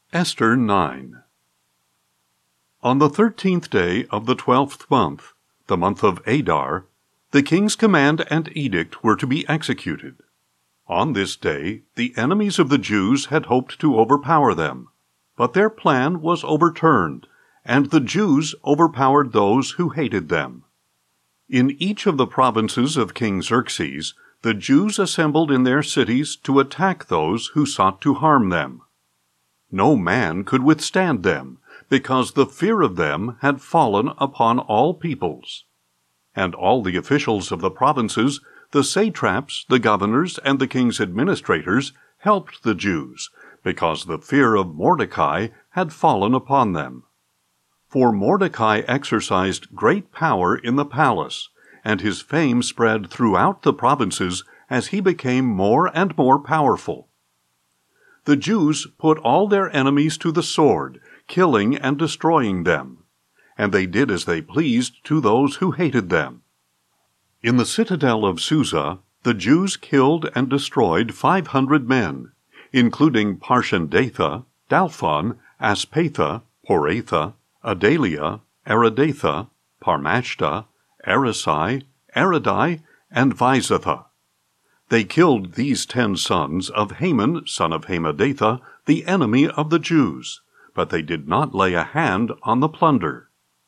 Esther 9. On the 13th day of the 12th month, the month of Adar, the king's command and edict were to be executed. On this day, the enemies of the Jews had hoped to overpower them, but their plan was overturned, and the Jews overpowered those who hated them. In each of the provinces of King Xerxes, the Jews assembled in their cities to attack those who sought to harm them. No man could withstand them, because the fear of them had fallen upon all peoples. And all the officials of the provinces, the satraps, the governors, and the king's administrators helped the Jews, because the fear of Mordecai had fallen upon them. For Mordecai exercised great power in the palace, and his fame spread throughout the provinces as he became more and more powerful. The Jews put all their enemies to the sword, killing and destroying them, and they did as they pleased to those who hated them. In the citadel of Susa, the Jews killed and destroyed 500 men, including Parshandatha, Dalphon, Aspatha, Poratha, Adalia, Aridatha, Parmashta, Arisai, Aridai, and Vizatha. They killed these 10 sons of Haman, son of Hammedatha, the enemy of the Jews, but they did not lay a hand on the plunder.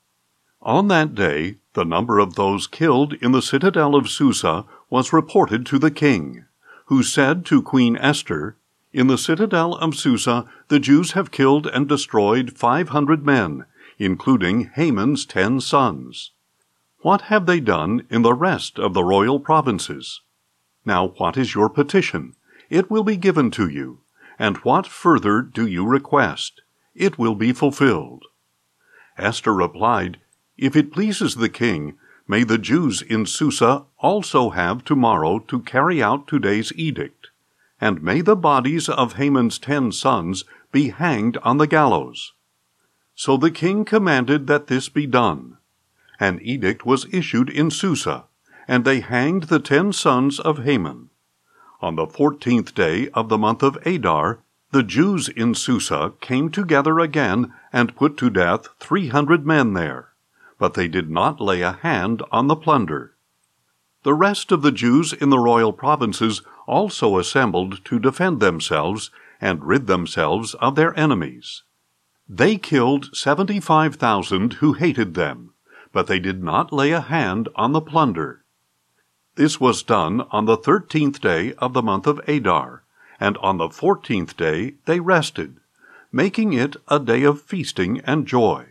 On that day, the number of those killed in the citadel of Susa was reported to the king, who said to Queen Esther, "In the citadel of Susa the Jews have killed and destroyed 500 men, including Haman's 10 sons. What have they done in the rest of the royal provinces? Now what is your petition? It will be given to you. And what further do you request? It will be fulfilled." Esther replied, "If it pleases the king, may the Jews in Susa also have tomorrow to carry out today's edict, and may the bodies of Haman's 10 sons be hanged on the gallows." So the king commanded that this be done. An edict was issued in Susa, and they hanged the 10 sons of Haman. On the 14th day of the month of Adar, the Jews in Susa came together again and put to death 300 men there, but they did not lay a hand on the plunder. The rest of the Jews in the royal provinces also assembled to defend themselves and rid themselves of their enemies. They killed 75,000 who hated them, but they did not lay a hand on the plunder. This was done on the 13th day of the month of Adar, and on the 14th day they rested, making it a day of feasting and joy.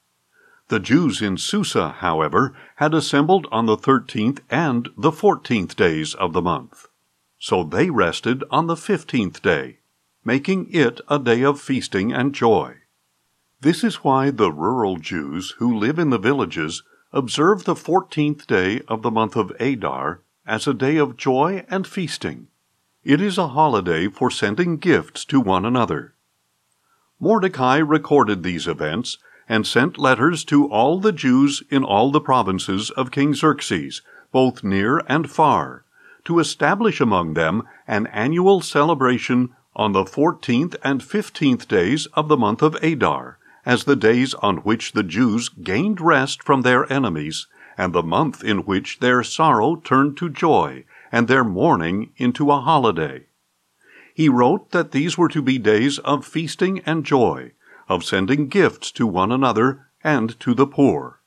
The Jews in Susa, however, had assembled on the 13th and the 14th days of the month. So they rested on the 15th day, making it a day of feasting and joy. This is why the rural Jews who live in the villages observe the 14th day of the month of Adar as a day of joy and feasting. It is a holiday for sending gifts to one another. Mordecai recorded these events and sent letters to all the Jews in all the provinces of King Xerxes, both near and far, to establish among them an annual celebration on the 14th and 15th days of the month of Adar, as the days on which the Jews gained rest from their enemies, and the month in which their sorrow turned to joy, and their mourning into a holiday. He wrote that these were to be days of feasting and joy, of sending gifts to one another and to the poor.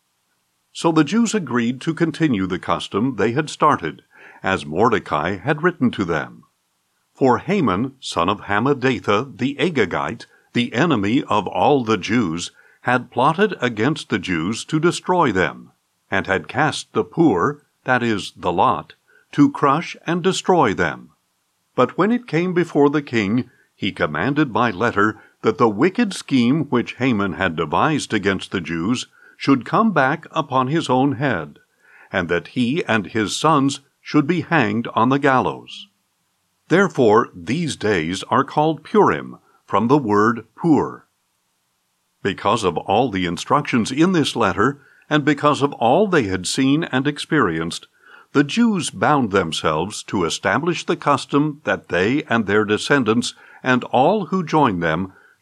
So the Jews agreed to continue the custom they had started, as Mordecai had written to them. For Haman, son of Hammedatha the Agagite, the enemy of all the Jews, had plotted against the Jews to destroy them, and had cast the poor, that is, the lot, to crush and destroy them. But when it came before the king, he commanded by letter that the wicked scheme which Haman had devised against the Jews should come back upon his own head, and that he and his sons should be hanged on the gallows. Therefore these days are called Purim, from the word pur. Because of all the instructions in this letter, and because of all they had seen and experienced, the Jews bound themselves to establish the custom that they and their descendants and all who join them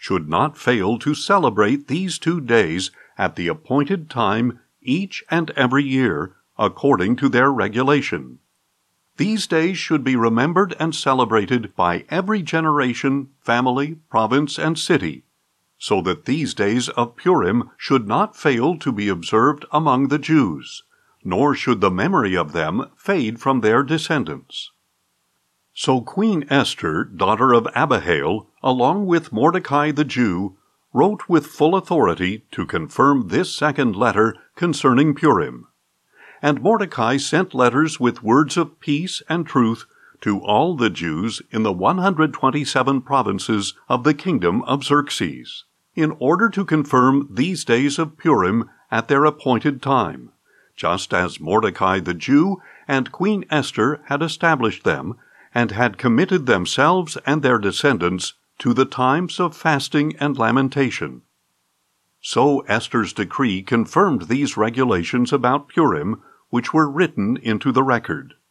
should not fail to celebrate these 2 days at the appointed time each and every year, according to their regulation. These days should be remembered and celebrated by every generation, family, province, and city, so that these days of Purim should not fail to be observed among the Jews, nor should the memory of them fade from their descendants. So Queen Esther, daughter of Abihail, along with Mordecai the Jew, wrote with full authority to confirm this second letter concerning Purim. And Mordecai sent letters with words of peace and truth to all the Jews in the 127 provinces of the kingdom of Xerxes, in order to confirm these days of Purim at their appointed time, just as Mordecai the Jew and Queen Esther had established them, and had committed themselves and their descendants to the times of fasting and lamentation. So Esther's decree confirmed these regulations about Purim, which were written into the record.